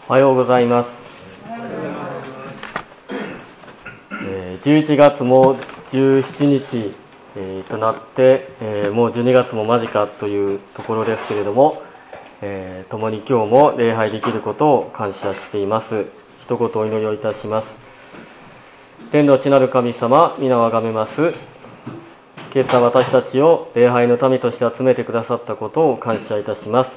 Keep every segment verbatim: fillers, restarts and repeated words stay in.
おはようございます。えー、じゅういちがつもじゅうしちにち、えー、となって、えー、もうじゅうにがつも間近というところですけれども、えー、共に今日も礼拝できることを感謝しています。一言お祈りをいたします。天の地なる神様、皆をあがめます。今朝私たちを礼拝の民として集めてくださったことを感謝いたします。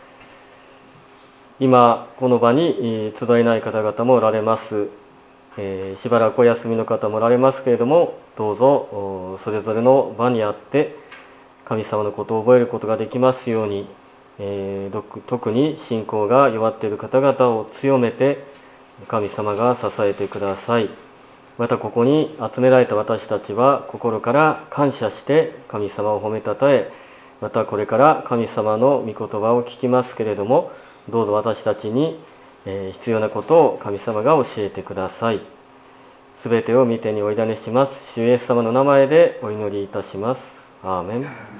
今この場に集えない方々もおられます。えー、しばらくお休みの方もおられますけれども、どうぞそれぞれの場にあって神様のことを覚えることができますように、えー、特に信仰が弱っている方々を強めて神様が支えてください。またここに集められた私たちは心から感謝して神様を褒めたたえ、またこれから神様の御言葉を聞きますけれども、どうぞ私たちに必要なことを神様が教えてください。すべてを御手にお委ねします。主イエス様の名前でお祈りいたします。アーメ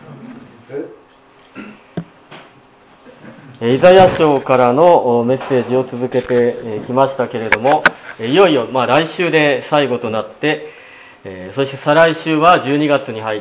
ン。イザヤ書からのメッセージを続けてきましたけれども、いよいよまあ来週で最後となって、そして再来週はじゅうにがつに入って、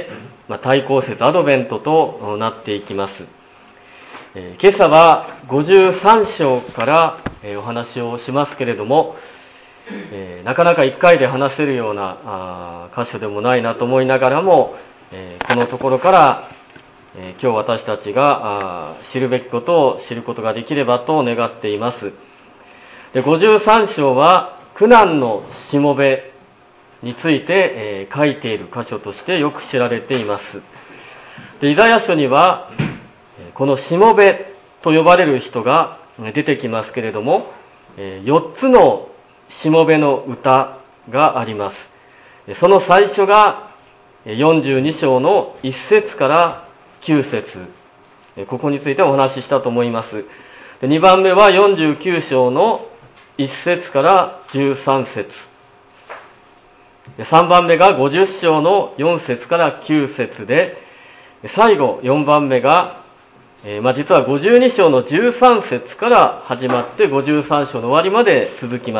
まあ、対抗節アドベントとなっていきます。今朝はごじゅうさんしょうからお話をしますけれども、なかなかいっかいで話せるような箇所でもないなと思いながらも、このところから今日私たちが知るべきことを知ることができればと願っています。でごじゅうさんしょうは苦難のしもべについて書いている箇所としてよく知られています。でイザヤ書にはこのしもべと呼ばれる人が出てきますけれども、よっつのしもべの歌があります。その最初がよんじゅうにしょうのいっせつからきゅうせつ、ここについてお話ししたと思います。にばんめはよんじゅうきゅうしょうのいっせつからじゅうさんせつ、さんばんめがごじゅっしょうのよんせつからきゅうせつで、最後よんばんめがえーまあ、実はごじゅうにしょうのじゅうさんせつから始まってごじゅうさんしょうの終わりまで続きます。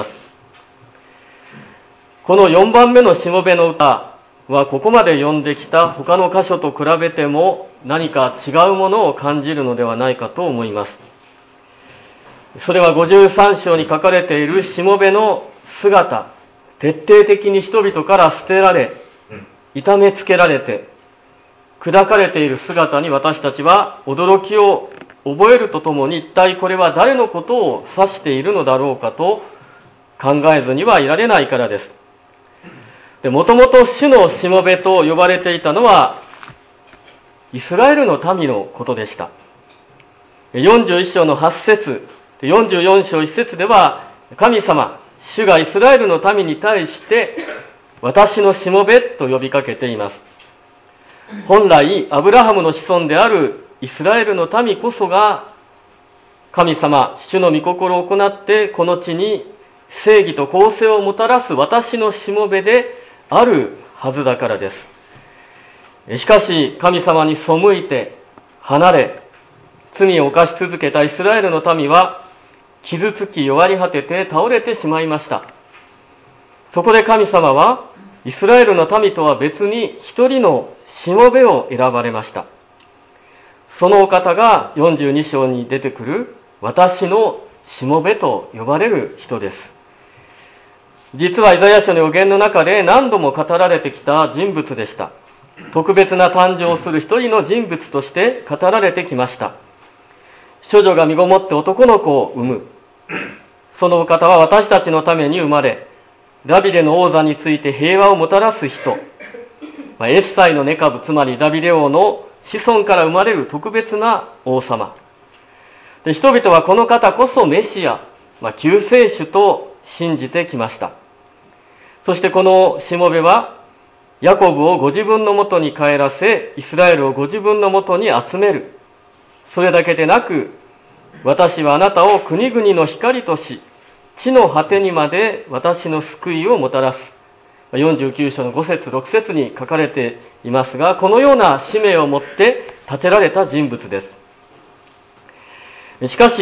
このよんばんめのしもべの歌はここまで読んできた他の箇所と比べても何か違うものを感じるのではないかと思います。それはごじゅうさんしょうに書かれているしもべの姿、徹底的に人々から捨てられ、痛めつけられて砕かれている姿に私たちは驚きを覚えるとともに、一体これは誰のことを指しているのだろうかと考えずにはいられないからです。で、もともと主のしもべと呼ばれていたのはイスラエルの民のことでした。よんじゅういっしょうのはっせつ、よんじゅうよんしょういっせつでは神様、主がイスラエルの民に対して私のしもべと呼びかけています。本来アブラハムの子孫であるイスラエルの民こそが神様、主の御心を行ってこの地に正義と公正をもたらす私のしもべであるはずだからです。しかし神様に背いて離れ罪を犯し続けたイスラエルの民は傷つき弱り果てて倒れてしまいました。そこで神様はイスラエルの民とは別に一人のしもべを選ばれました。そのお方がよんじゅうにしょうに出てくる私のしもべと呼ばれる人です。実はイザヤ書の預言の中で何度も語られてきた人物でした。特別な誕生をする一人の人物として語られてきました。処女が身ごもって男の子を産む。そのお方は私たちのために生まれ、ダビデの王座について平和をもたらす人、まあ、エッサイの根株、つまりダビデ王の子孫から生まれる特別な王様で、人々はこの方こそメシア、まあ、救世主と信じてきました。そしてこのしもべはヤコブをご自分のもとに帰らせ、イスラエルをご自分のもとに集める。それだけでなく、私はあなたを国々の光とし、地の果てにまで私の救いをもたらす。よんじゅうきゅうしょうのごせつろくせつに書かれていますが、このような使命を持って立てられた人物です。しかし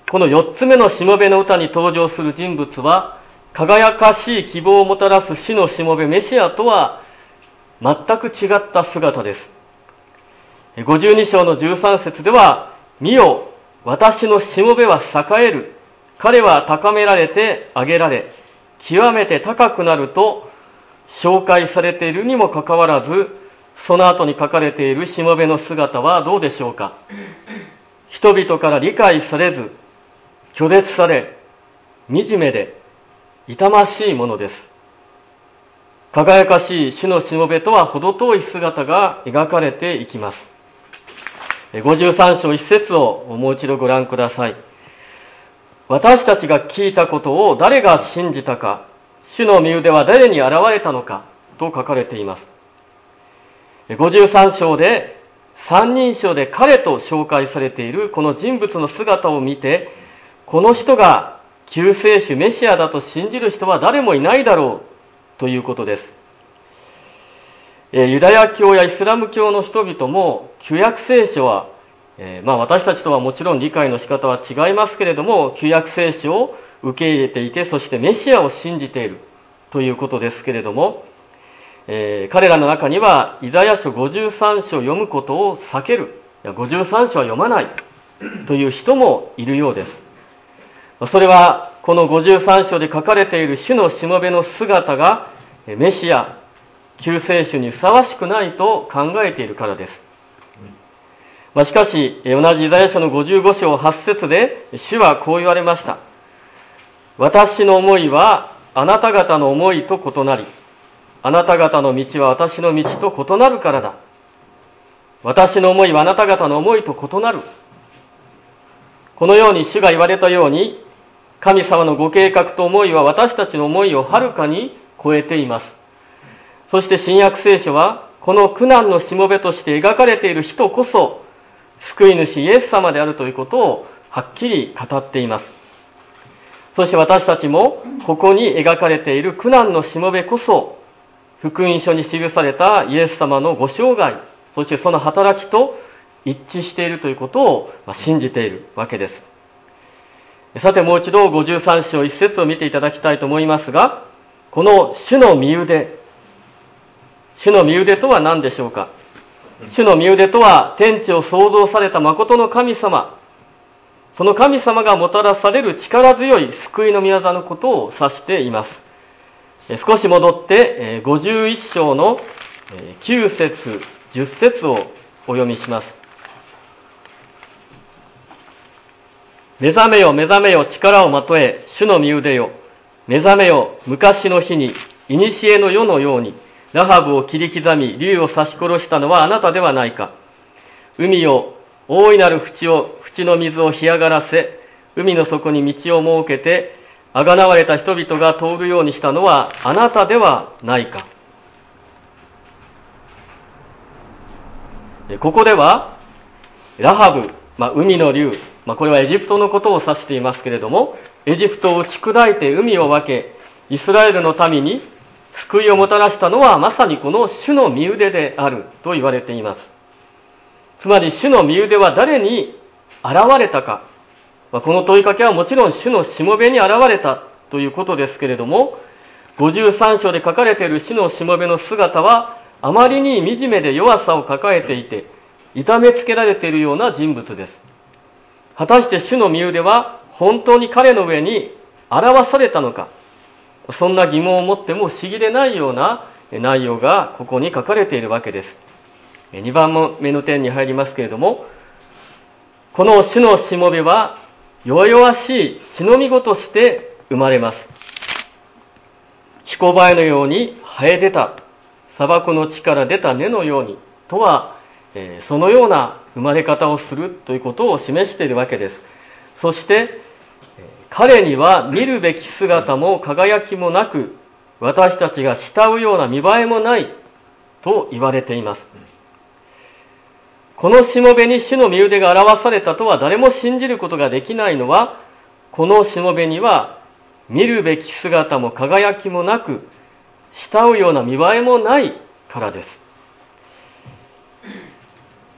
このよっつめのしもべの歌に登場する人物は、輝かしい希望をもたらす主のしもべメシアとは全く違った姿です。ごじゅうに章のじゅうさん節では、見よ、私のしもべは栄える。彼は高められて上げられ、極めて高くなると紹介されているにもかかわらず、その後に書かれているしもべの姿はどうでしょうか。人々から理解されず、拒絶され、惨めで、痛ましいものです。輝かしい主のしもべとは程遠い姿が描かれていきます。ごじゅうさん章いち節をもう一度ご覧ください。私たちが聞いたことを誰が信じたか、主の身腕は誰に現れたのかと書かれています。ごじゅうさん章で三人称で彼と紹介されているこの人物の姿を見て、この人が救世主メシアだと信じる人は誰もいないだろうということです。ユダヤ教やイスラム教の人々も旧約聖書は、えー、まあ私たちとはもちろん理解の仕方は違いますけれども、旧約聖書を受け入れていて、そしてメシアを信じているということですけれども、えー、彼らの中にはイザヤ書ごじゅうさん章を読むことを避ける、いやごじゅうさん章は読まないという人もいるようです。それはこのごじゅうさん章で書かれている主のしもべの姿がメシア、救世主にふさわしくないと考えているからです。まあ、しかし同じイザヤ書のごじゅうご章はち節で主はこう言われました。私の思いはあなた方の思いと異なり、あなた方の道は私の道と異なるからだ。私の思いはあなた方の思いと異なる。このように主が言われたように、神様のご計画と思いは私たちの思いをはるかに超えています。そして新約聖書は、この苦難のしもべとして描かれている人こそ、救い主イエス様であるということをはっきり語っています。そして私たちも、ここに描かれている苦難のしもべこそ、福音書に記されたイエス様のご生涯、そしてその働きと一致しているということを信じているわけです。さてもう一度ごじゅうさん章いち節を見ていただきたいと思いますが、この主の身腕、主の身腕とは何でしょうか。主の身腕とは天地を創造された誠の神様、その神様がもたらされる力強い救いの御業のことを指しています。少し戻ってごじゅういち章のきゅう節じゅっ節をお読みします。目覚めよ目覚めよ力をまとえ主の身腕よ、目覚めよ昔の日に古の世のようにラハブを切り刻み竜を刺し殺したのはあなたではないか。海よ大いなる淵を淵の水を干上がらせ、海の底に道を設けてあがなわれた人々が通るようにしたのはあなたではないか。ここではラハブ、まあ、海の竜、まあ、これはエジプトのことを指していますけれども、エジプトを打ち砕いて海を分け、イスラエルの民に救いをもたらしたのはまさにこの主の身腕であると言われています。つまり主の身腕は誰に現れたか、まあ、この問いかけはもちろん主のしもべに現れたということですけれども、ごじゅうさん章で書かれている主のしもべの姿はあまりに惨めで弱さを抱えていて痛めつけられているような人物です。果たして主の身腕は本当に彼の上に表されたのか、そんな疑問を持っても不思議でないような内容がここに書かれているわけです。にばんめの点に入りますけれども、この主のしもべは弱々しい血のみ子として生まれます。彦バエのように生え出た、砂漠の地から出た根のようにとは、えー、そのような生まれ方をするということを示しているわけです。そして彼には見るべき姿も輝きもなく、私たちが慕うような見栄えもないと言われています。このしもべに主の身腕が表されたとは誰も信じることができないのは、このしもべには見るべき姿も輝きもなく、慕うような見栄えもないからです。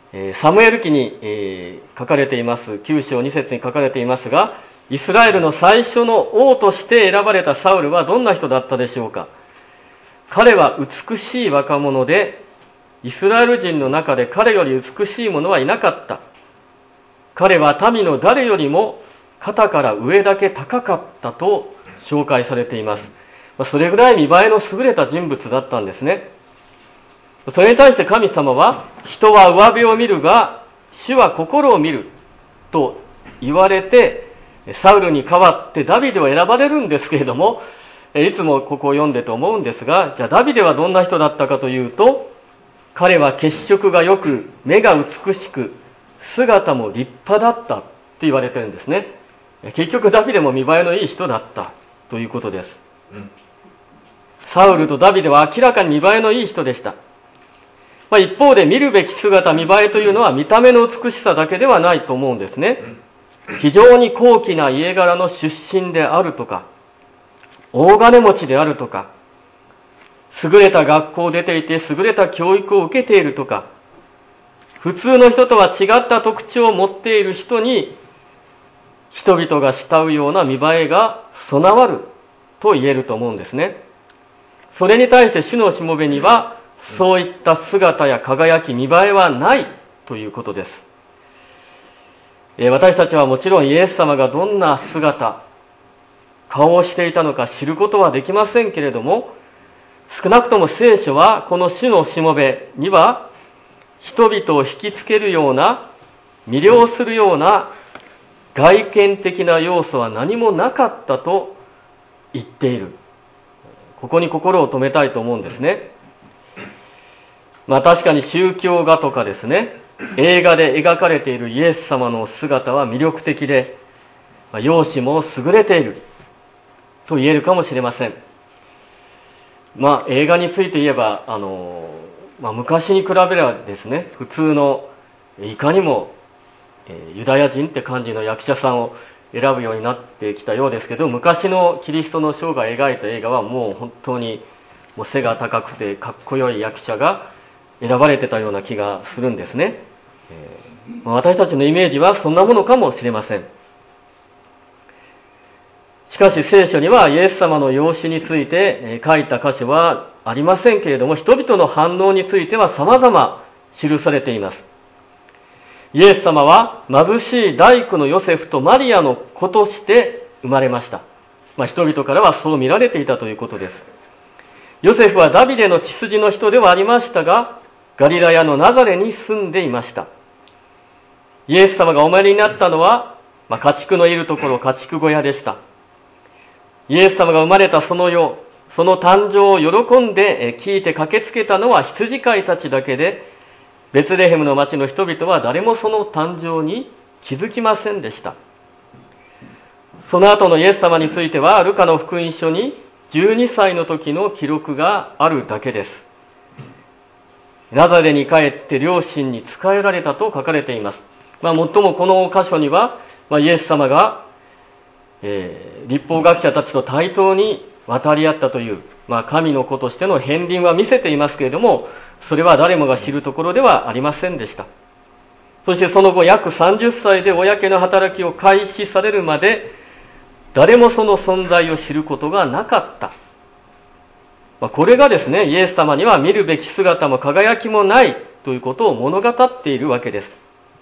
サムエル記に、えー、書かれています、きゅう章に節に書かれていますが、イスラエルの最初の王として選ばれたサウルはどんな人だったでしょうか。彼は美しい若者で、イスラエル人の中で彼より美しい者はいなかった。彼は民の誰よりも肩から上だけ高かったと紹介されています。それぐらい見栄えの優れた人物だったんですね。それに対して神様は、人は上辺を見るが、主は心を見ると言われて、サウルに代わってダビデを選ばれるんですけれども、いつもここを読んでと思うんですが、じゃあダビデはどんな人だったかというと、彼は血色が良く、目が美しく、姿も立派だったって言われてるんですね。結局ダビデも見栄えのいい人だったということです。うん、サウルとダビデは明らかに見栄えのいい人でした。まあ、一方で見るべき姿、見栄えというのは見た目の美しさだけではないと思うんですね。非常に高貴な家柄の出身であるとか、大金持ちであるとか、優れた学校を出ていて優れた教育を受けているとか、普通の人とは違った特徴を持っている人に、人々が慕うような見栄えが備わると言えると思うんですね。それに対して主のしもべには、そういった姿や輝き、見栄えはないということです。私たちはもちろんイエス様がどんな姿、顔をしていたのか知ることはできませんけれども、少なくとも聖書はこの主のしもべには、人々を引きつけるような、魅了するような外見的な要素は何もなかったと言っている。ここに心を留めたいと思うんですね。まあ確かに宗教画とかですね、映画で描かれているイエス様の姿は魅力的で、まあ、容姿も優れていると言えるかもしれません。まあ映画について言えば、あの、まあ、昔に比べればですね、普通のいかにも、えー、ユダヤ人って感じの役者さんを選ぶようになってきたようですけど、昔のキリストの生涯を描いた映画はもう本当にもう背が高くてかっこよい役者が選ばれてたような気がするんですね。えー、私たちのイメージはそんなものかもしれません。しかし聖書にはイエス様の容姿について書いた箇所はありませんけれども、人々の反応については様々記されています。イエス様は貧しい大工のヨセフとマリアの子として生まれました。まあ、人々からはそう見られていたということです。ヨセフはダビデの血筋の人ではありましたが、ガリラヤのナザレに住んでいました。イエス様がお生まれになったのは、まあ、家畜のいるところ家畜小屋でした。イエス様が生まれたその夜、その誕生を喜んで聞いて駆けつけたのは羊飼いたちだけで、ベツレヘムの町の人々は誰もその誕生に気づきませんでした。その後のイエス様については、ルカの福音書にじゅうにさいの時の記録があるだけです。ナザレに帰って両親に仕えられたと書かれています。まあ、もっともこの箇所には、まあ、イエス様が、えー、律法学者たちと対等に渡り合ったという、まあ、神の子としての片鱗は見せていますけれども、それは誰もが知るところではありませんでした。そしてその後約さんじゅっさいで公の働きを開始されるまで、誰もその存在を知ることがなかった。まあ、これがですね、イエス様には見るべき姿も輝きもないということを物語っているわけです。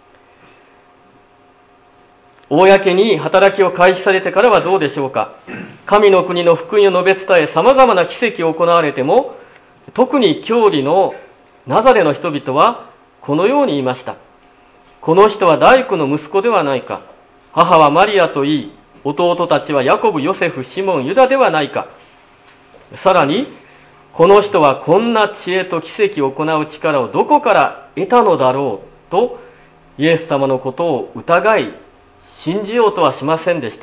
公に働きを開始されてからはどうでしょうか。神の国の福音を述べ伝え、様々な奇跡を行われても、特に教理のナザレの人々はこのように言いました。この人は大工の息子ではないか。母はマリアといい、弟たちはヤコブ、ヨセフ、シモン、ユダではないか。さらに、この人はこんな知恵と奇跡を行う力をどこから得たのだろうと、イエス様のことを疑い、信じようとはしませんでした。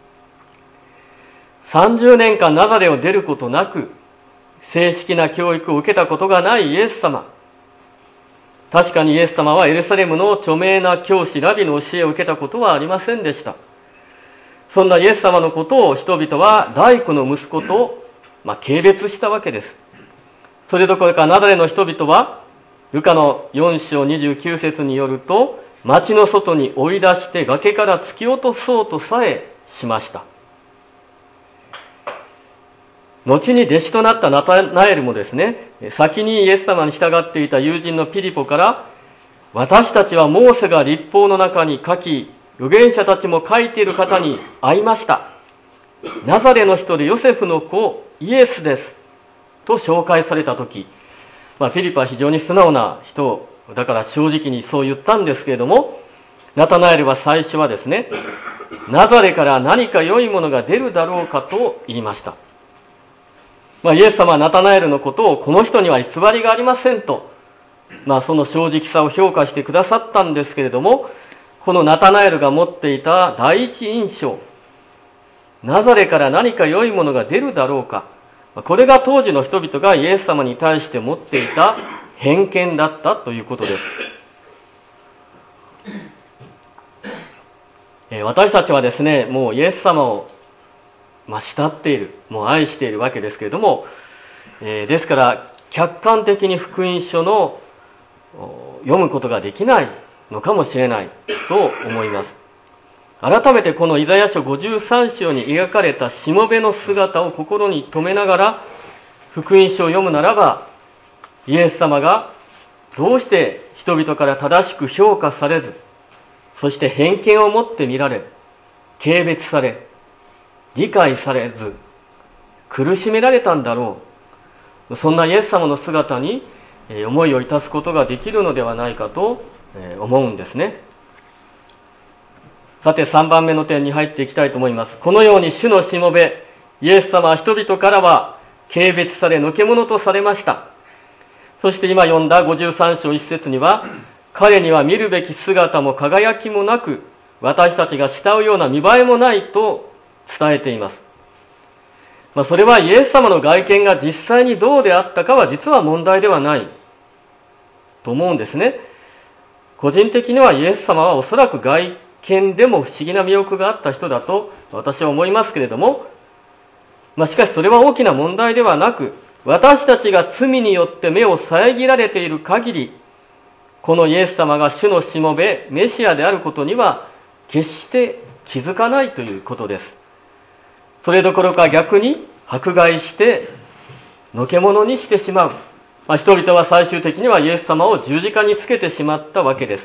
さんじゅうねんかんナザレを出ることなく、正式な教育を受けたことがないイエス様。確かにイエス様はエルサレムの著名な教師、ラビの教えを受けたことはありませんでした。そんなイエス様のことを人々は大工の息子と、まあ、軽蔑したわけです。それどころかナザレの人々はルカのよん章にじゅうきゅう節によると、町の外に追い出して崖から突き落とそうとさえしました。後に弟子となったナタナエルもですね、先にイエス様に従っていた友人のピリポから、私たちはモーセが律法の中に書き、預言者たちも書いている方に会いました。ナザレの人でヨセフの子イエスですと紹介されたとき、まあ、フィリポは非常に素直な人だから正直にそう言ったんですけれども、ナタナエルは最初はですね、ナザレから何か良いものが出るだろうかと言いました。まあ、イエス様はナタナエルのことをこの人には偽りがありませんと、まあ、その正直さを評価してくださったんですけれども、このナタナエルが持っていた第一印象、ナザレから何か良いものが出るだろうか、これが当時の人々がイエス様に対して持っていた偏見だったということです。えー、私たちはですね、もうイエス様を、まあ、慕っている、もう愛しているわけですけれども、えー、ですから客観的に福音書の読むことができないのかもしれないと思います。改めてこのイザヤ書ごじゅうさん章に描かれたしもべの姿を心に留めながら福音書を読むならば、イエス様がどうして人々から正しく評価されず、そして偏見を持って見られ、軽蔑され、理解されず、苦しめられたんだろう。そんなイエス様の姿に思いを致すことができるのではないかと思うんですね。さてさんばんめの点に入っていきたいと思います。このように主のしもべ、イエス様は人々からは軽蔑され、のけ者とされました。そして今読んだごじゅうさん章いち節には、彼には見るべき姿も輝きもなく、私たちが慕うような見栄えもないと伝えています。まあ、それはイエス様の外見が実際にどうであったかは実は問題ではないと思うんですね。個人的にはイエス様はおそらく外見でも不思議な魅力があった人だと私は思いますけれども、まあ、しかしそれは大きな問題ではなく、私たちが罪によって目を遮られている限り、このイエス様が主のしもべ、メシアであることには決して気づかないということです。それどころか逆に迫害してのけ者にしてしまう。まあ、人々は最終的にはイエス様を十字架につけてしまったわけです。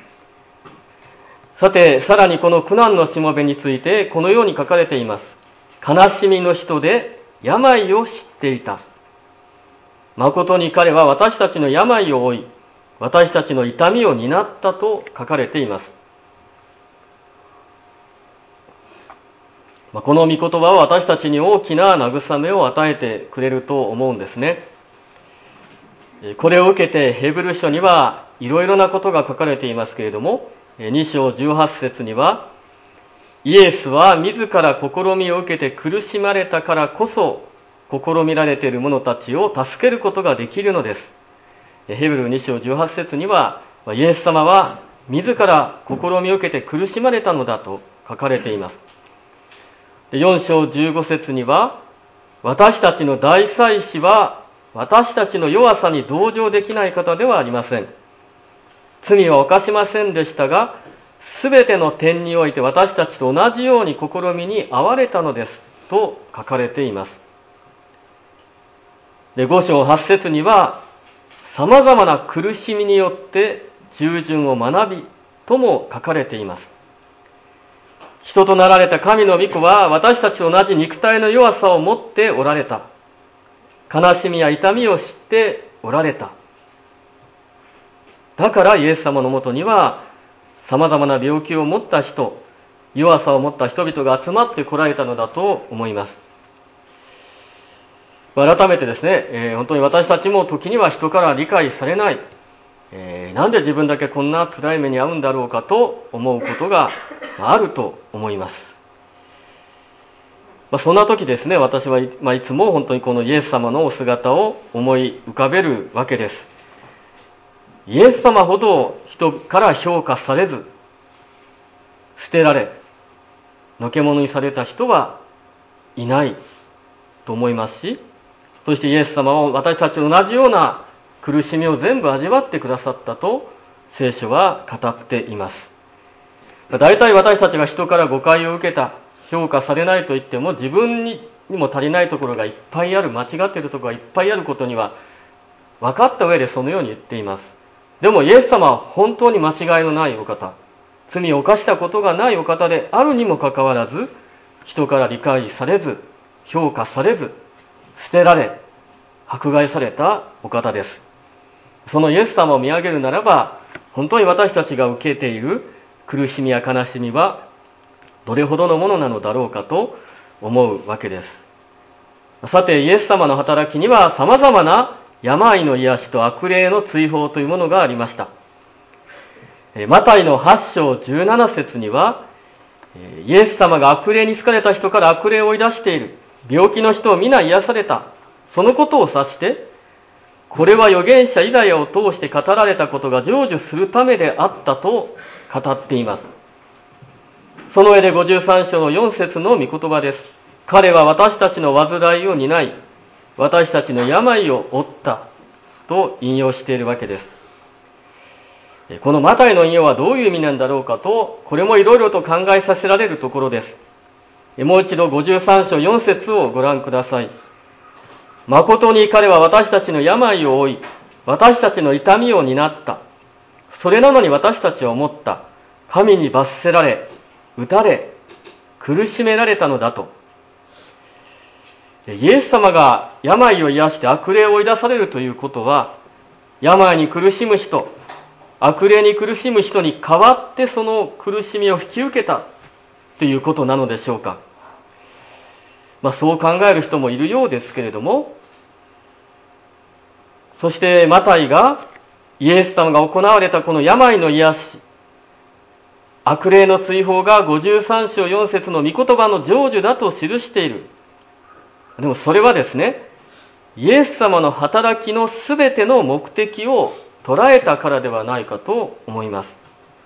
さて、さらにこの苦難のしもべについてこのように書かれています。悲しみの人で病を知っていた。誠に彼は私たちの病を負い、私たちの痛みを担ったと書かれています。この御言葉は私たちに大きな慰めを与えてくれると思うんですね。これを受けてヘブル書にはいろいろなことが書かれていますけれども、に章じゅうはち節には、イエスは自ら試みを受けて苦しまれたからこそ、試みられている者たちを助けることができるのです。ヘブルに章じゅうはち節には、イエス様は自ら試みを受けて苦しまれたのだと書かれています。よん章じゅうご節には、私たちの大祭司は私たちの弱さに同情できない方ではありません。罪は犯しませんでしたが、すべての点において私たちと同じように試みに遭われたのですと書かれています。でご章はち節には、様々な苦しみによって従順を学びとも書かれています。人となられた神の御子は私たちと同じ肉体の弱さを持っておられた。悲しみや痛みを知っておられた。だからイエス様のもとには様々な病気を持った人、弱さを持った人々が集まってこられたのだと思います。改めてですね、えー、本当に私たちも時には人から理解されない、えー、なんで自分だけこんな辛い目に遭うんだろうかと思うことがあると思います。まあ、そんな時ですね、私は、まあ、いつも本当にこのイエス様のお姿を思い浮かべるわけです。イエス様ほど人から評価されず、捨てられ、のけ者にされた人はいないと思いますし、そしてイエス様を私たちと同じような苦しみを全部味わってくださったと聖書は語っています。大体私たちが人から誤解を受けた、評価されないと言っても、自分にも足りないところがいっぱいある、間違っているところがいっぱいあることには分かった上でそのように言っています。でもイエス様は本当に間違いのないお方、罪を犯したことがないお方であるにもかかわらず、人から理解されず、評価されず、捨てられ、迫害されたお方です。そのイエス様を見上げるならば、本当に私たちが受けている苦しみや悲しみはどれほどのものなのだろうかと思うわけです。さて、イエス様の働きには様々な病の癒しと悪霊の追放というものがありました。マタイのはち章じゅうなな節には、イエス様が悪霊に好かれた人から悪霊を追い出している、病気の人を皆癒された、そのことを指して、これは預言者イザヤを通して語られたことが成就するためであったと語っています。その上でごじゅうさん章のよん節の御言葉です。彼は私たちの患いを担い、私たちの病を負ったと引用しているわけです。このマタイの引用はどういう意味なんだろうかと、これもいろいろと考えさせられるところです。もう一度ごじゅうさん章よん節をご覧ください。誠に彼は私たちの病を負い、私たちの痛みを担った。それなのに私たちは思った。神に罰せられ、打たれ、苦しめられたのだと。イエス様が病を癒して悪霊を追い出されるということは、病に苦しむ人、悪霊に苦しむ人に代わってその苦しみを引き受けたということなのでしょうか。まあそう考える人もいるようですけれども、そしてマタイがイエス様が行われたこの病の癒し、悪霊の追放がごじゅうさん章よん節の御言葉の成就だと記している。でもそれはですね、イエス様の働きのすべての目的を捉えたからではないかと思います。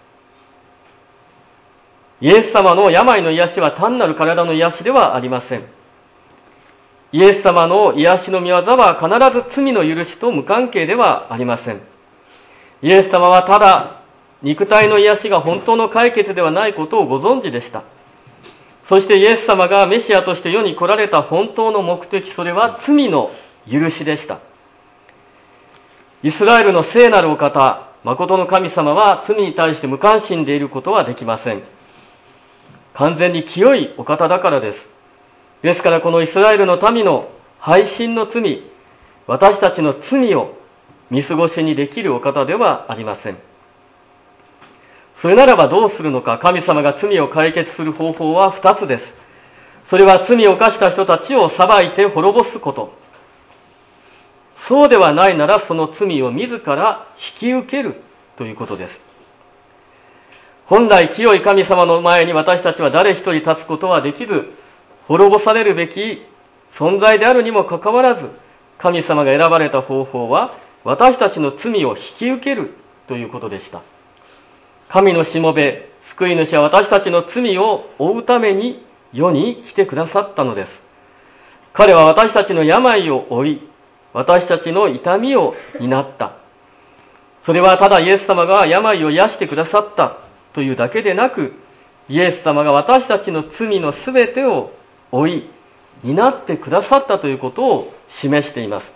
イエス様の病の癒しは単なる体の癒しではありません。イエス様の癒しの御業は必ず罪の許しと無関係ではありません。イエス様はただ肉体の癒しが本当の解決ではないことをご存知でした。そしてイエス様がメシアとして世に来られた本当の目的、それは罪の許しでした。イスラエルの聖なるお方、誠の神様は罪に対して無関心でいることはできません。完全に清いお方だからです。ですからこのイスラエルの民の背信の罪、私たちの罪を見過ごしにできるお方ではありません。それならばどうするのか。神様が罪を解決する方法は二つです。それは罪を犯した人たちを裁いて滅ぼすこと。そうではないならその罪を自ら引き受けるということです。本来清い神様の前に私たちは誰一人立つことはできず、滅ぼされるべき存在であるにもかかわらず、神様が選ばれた方法は私たちの罪を引き受けるということでした。神のしもべ、救い主は私たちの罪を負うために世に来てくださったのです。彼は私たちの病を負い、私たちの痛みを担った。それはただイエス様が病を癒してくださったというだけでなく、イエス様が私たちの罪のすべてを負い、担ってくださったということを示しています。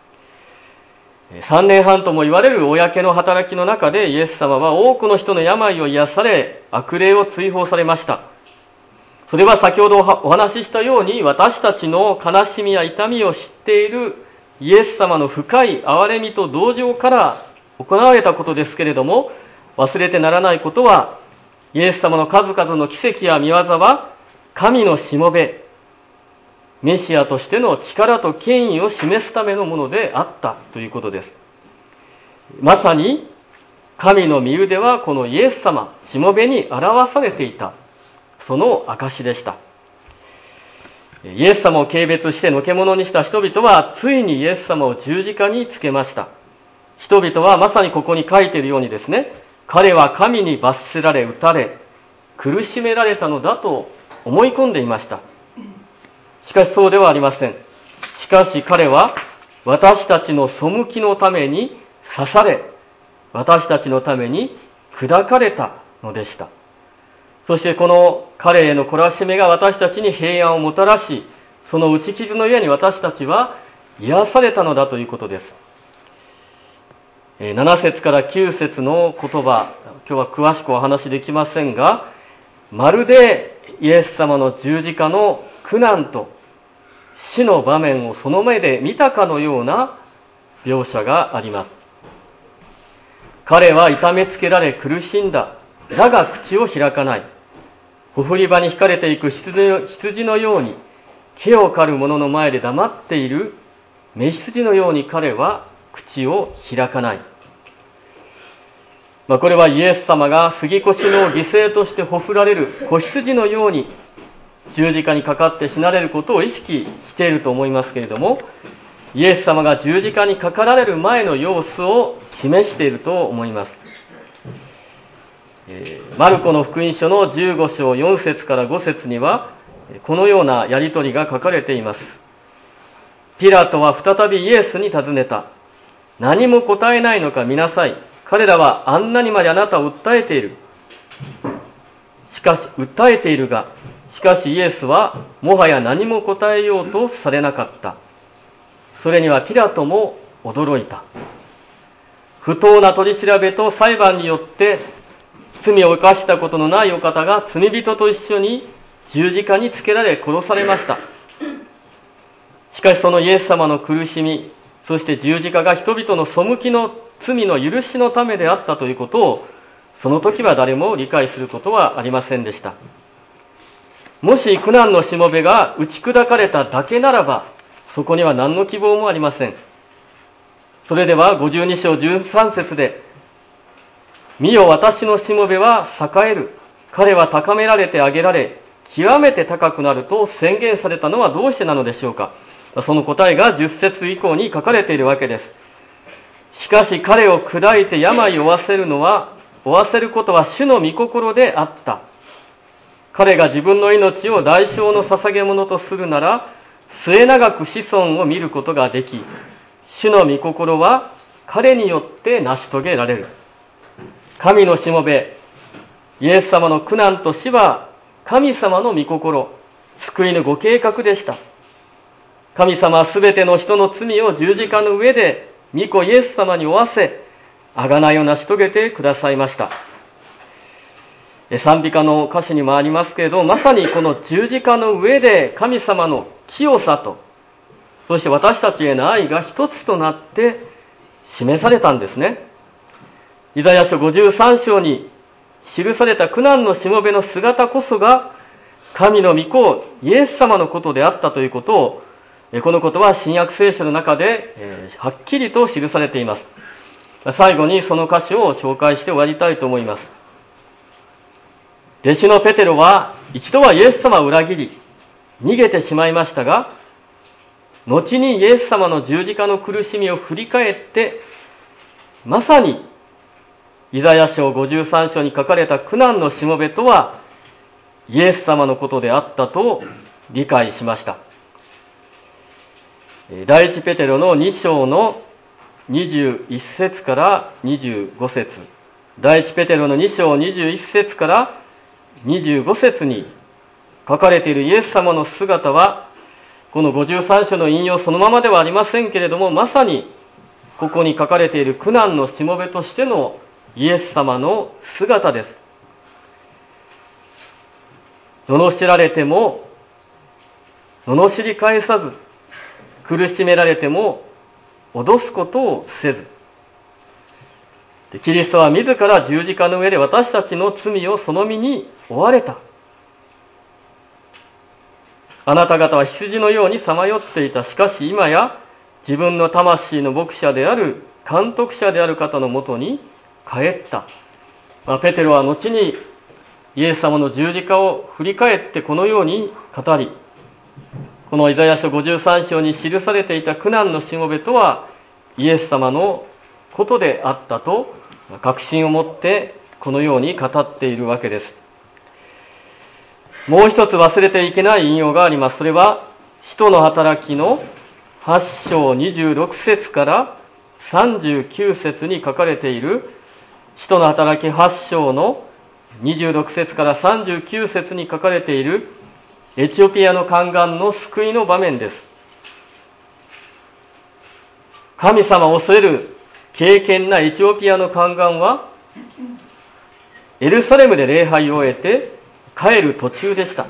さんねんはんとも言われる公の働きの中でイエス様は多くの人の病を癒され、悪霊を追放されました。それは先ほどお話ししたように、私たちの悲しみや痛みを知っているイエス様の深い憐れみと同情から行われたことですけれども、忘れてならないことは、イエス様の数々の奇跡や御業は神のしもべ、メシアとしての力と権威を示すためのものであったということです。まさに神の御腕はこのイエス様、しもべに表されていた、その証でした。イエス様を軽蔑してのけ者にした人々はついにイエス様を十字架につけました。人々はまさにここに書いているようにですね、彼は神に罰せられ、打たれ、苦しめられたのだと思い込んでいました。しかしそうではありません。しかし彼は私たちの背きのために刺され、私たちのために砕かれたのでした。そしてこの彼への懲らしめが私たちに平安をもたらし、その打ち傷の上に私たちは癒されたのだということです。なな節からきゅう節の言葉、今日は詳しくお話しできませんが、まるでイエス様の十字架の苦難と死の場面をその目で見たかのような描写があります。彼は痛めつけられ苦しんだ。だが口を開かない。ほふり場に引かれていく羊のように、毛を刈る者の前で黙っている雌羊のように彼は口を開かない。まあ、これはイエス様が杉越の犠牲としてほふられる子羊のように十字架にかかって死なれることを意識していると思いますけれども、イエス様が十字架にかかられる前の様子を示していると思います。えー、マルコの福音書のじゅうご章よん節からご節にはこのようなやり取りが書かれています。ピラトは再びイエスに尋ねた。何も答えないのか見なさい。彼らはあんなにまであなたを訴えている。しかし、訴えているが、しかしイエスはもはや何も答えようとされなかった。それにはピラトも驚いた。不当な取り調べと裁判によって罪を犯したことのないお方が罪人と一緒に十字架につけられ殺されました。しかしそのイエス様の苦しみ、そして十字架が人々の背きの罪の許しのためであったということを、その時は誰も理解することはありませんでした。もし苦難のしもべが打ち砕かれただけならば、そこには何の希望もありません。それではごじゅうに章じゅうさん節で、見よ私のしもべは栄える。彼は高められて上げられ、極めて高くなると宣言されたのはどうしてなのでしょうか。その答えがじゅっ節以降に書かれているわけです。しかし彼を砕いて病を負わせるのは、負わせることは主の御心であった。彼が自分の命を代償の捧げ物とするなら、末永く子孫を見ることができ、主の御心は彼によって成し遂げられる。神のしもべ、イエス様の苦難と死は神様の御心、救いのご計画でした。神様はすべての人の罪を十字架の上で御子イエス様に負わせ、贖いを成し遂げてくださいました。賛美歌の歌詞にもありますけれど、まさにこの十字架の上で神様の清さと、そして私たちへの愛が一つとなって示されたんですね。イザヤ書ごじゅうさん章に記された苦難のしもべの姿こそが神の御子イエス様のことであったということを、このことは新約聖書の中で、えー、はっきりと記されています。最後にその歌詞を紹介して終わりたいと思います。弟子のペテロは一度はイエス様を裏切り逃げてしまいましたが、後にイエス様の十字架の苦しみを振り返って、まさにイザヤ書ごじゅうさん章に書かれた苦難のしもべとはイエス様のことであったと理解しました。第一ペテロのに章のにじゅういち節からにじゅうご節、第一ペテロのに章にじゅういち節からにじゅうご節に書かれているイエス様の姿は、このごじゅうさん章の引用そのままではありませんけれども、まさにここに書かれている苦難のしもべとしてのイエス様の姿です。罵られても罵り返さず、苦しめられても脅すことをせず、キリストは自ら十字架の上で私たちの罪をその身に負われた。あなた方は羊のようにさまよっていた。しかし今や自分の魂の牧者である監督者である方のもとに帰った。まあ、ペテロは後にイエス様の十字架を振り返ってこのように語り、このイザヤ書ごじゅうさん章に記されていた苦難のしもべとはイエス様のことであったと確信を持ってこのように語っているわけです。もう一つ忘れていけない引用があります。それは使徒の働きのはち章にじゅうろく節からさんじゅうきゅう節に書かれている使徒の働きはち章のにじゅうろく節からさんじゅうきゅう節に書かれているエチオピアの宦官の救いの場面です。神様を恐れる敬虔なエチオピアの宦官はエルサレムで礼拝を終えて帰る途中でした。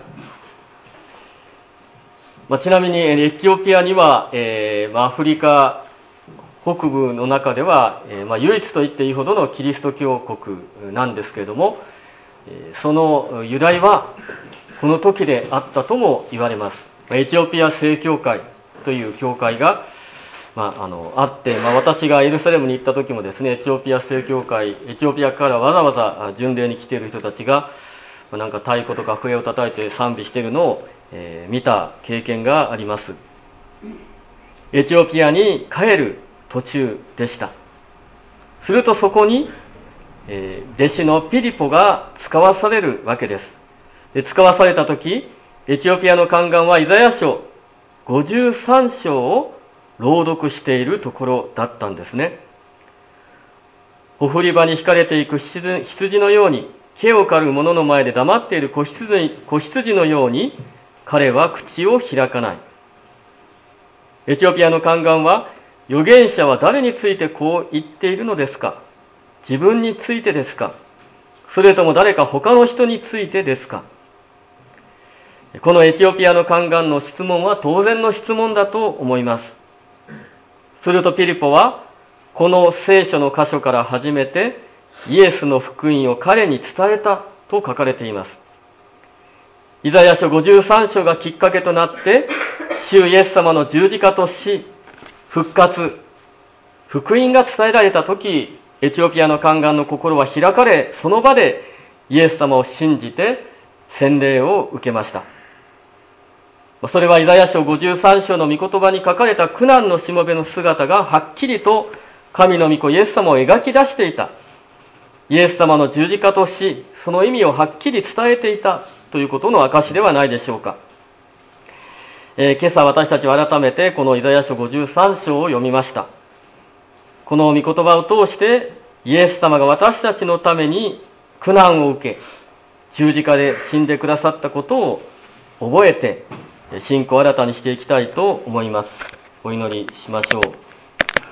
まあ、ちなみにエチオピアには、えー、アフリカ北部の中では、えーまあ、唯一と言っていいほどのキリスト教国なんですけれども、その由来はこの時であったとも言われます。エチオピア正教会という教会が、まあ、あのあって、まあ、私がエルサレムに行った時もですね、エチオピア正教会、エチオピアからわざわざ巡礼に来ている人たちが、まあ、なんか太鼓とか笛を叩いて賛美しているのを、えー、見た経験があります。エチオピアに帰る途中でした。するとそこに、えー、弟子のピリポが使わされるわけです。で、使わされたとき、エチオピアの宦官はイザヤ書ごじゅうさん章を朗読しているところだったんですね。ほふり場に引かれていく羊、羊のように、毛を刈る者の前で黙っている子羊、子羊のように、彼は口を開かない。エチオピアの宦官は、預言者は誰についてこう言っているのですか？自分についてですか？それとも誰か他の人についてですか？このエチオピアの宦官の質問は当然の質問だと思います。するとピリポは、この聖書の箇所から始めて、イエスの福音を彼に伝えたと書かれています。イザヤ書ごじゅうさん章がきっかけとなって、主イエス様の十字架と死、復活、福音が伝えられたとき、エチオピアの宦官の心は開かれ、その場でイエス様を信じて洗礼を受けました。それはイザヤ書ごじゅうさん章の御言葉に書かれた苦難のしもべの姿がはっきりと神の御子イエス様を描き出していた。イエス様の十字架と死、その意味をはっきり伝えていたということの証ではないでしょうか。えー、今朝私たちは改めてこのイザヤ書ごじゅうさん章を読みました。この御言葉を通してイエス様が私たちのために苦難を受け、十字架で死んでくださったことを覚えて、信仰を新たにしていきたいと思います。お祈りしましょう。